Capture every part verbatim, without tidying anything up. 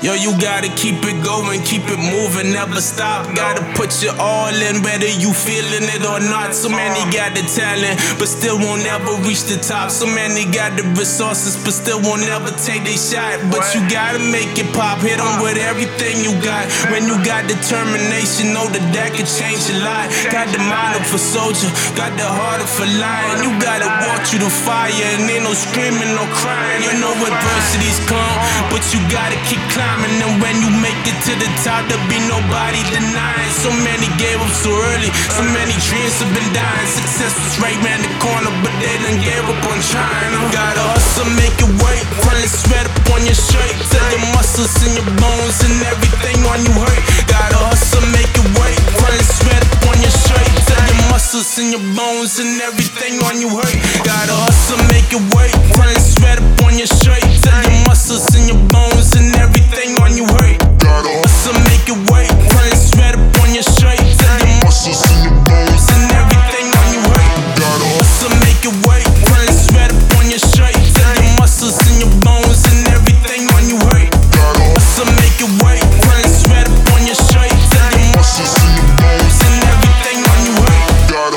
Yo, you gotta keep it going, keep it moving, never stop. Gotta put your all in, whether you feeling it or not. So many got the talent, but still won't ever reach the top. So many got the resources, but still won't ever take their shot. But you gotta make it pop, hit them with everything you got. When you got determination, know that that can change your life. Got the mind of a soldier, got the heart of a lion. You gotta walk through the fire, and ain't no screaming, no crying. You know adversities come, but you gotta keep climbing. And when you make it to the top, there'll be nobody denying. So many gave up so early, so many dreams have been dying. Success was right round the corner, but they done gave up on trying. You gotta hustle, make it work, run the sweat up on your shirt, till your muscles and your bones and everything on you hurt. Gotta hustle, make it work, run the sweat up on your shirt, till your muscles and your bones and everything on you hurt. Gotta hustle, make it work, run the sweat up on your shirt, till your muscles and your bones and everything on you hurt. Gotta hustle, make it work, run the sweat up on your shirt, till your muscles and your bones and everything on you hurt. Gotta hustle, make it work, run the sweat up on your shirt, till your muscles and your bones and everything on you hurt. Gotta hustle, make it work, run the sweat up on your shirt, till your muscles and your bones and everything on you hurt. Gotta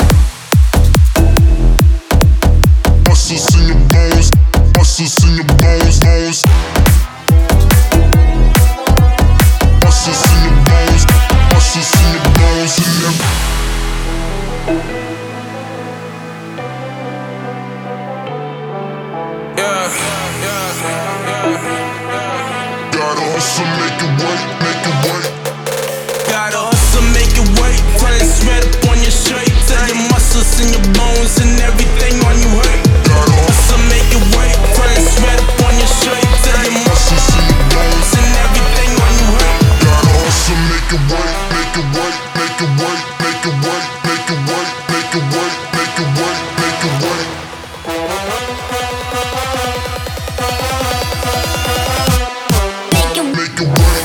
muscles in your bones, muscles in your bones, bones. Muscles in your bones, muscles in your bones, in your yeah, yeah, yeah. Gotta hustle, make it work, make it work. Gotta hustle, make it work, run the sweat up on your shirt, till your muscles in your bones and everything on you hurt. Gotta hustle, make it work, run the sweat up on your shirt, till your muscles in your bones and everything on you hurt. Gotta hustle, make it work, make it work, make it work, make it work, make it work, make it work, make it work, make it work. Make it work.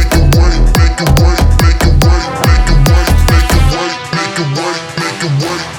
Make it work.